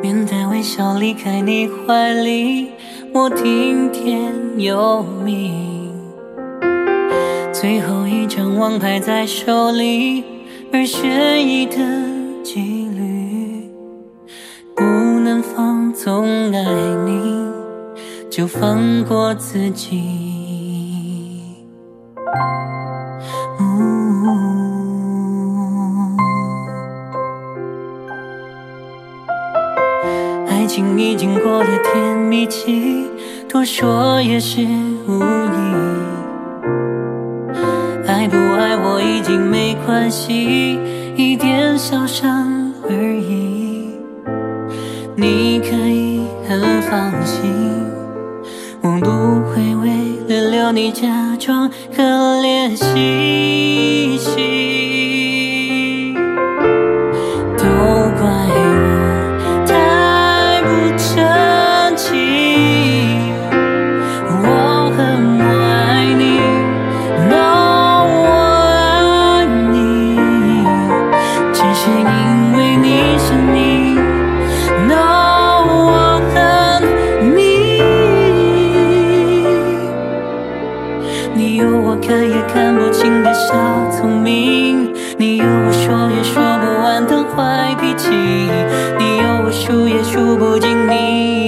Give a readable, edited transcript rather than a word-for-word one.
面带微笑离开你怀里，我听天由命。最后一张王牌在手里，而悬疑的几率，不能放纵爱你，就放过自己。爱情已经过了甜蜜期，多说也是无益。爱不爱我已经没关系，一点小伤而已。你可以很放心，我不会为了留你假装可怜兮兮。都怪我太不争气，我恨我爱你 No 我爱你，只是因为你是你 No 我恨你。你有我看也看不清的小聪明，你有我说也说不完的坏脾气，你有我数也数不尽你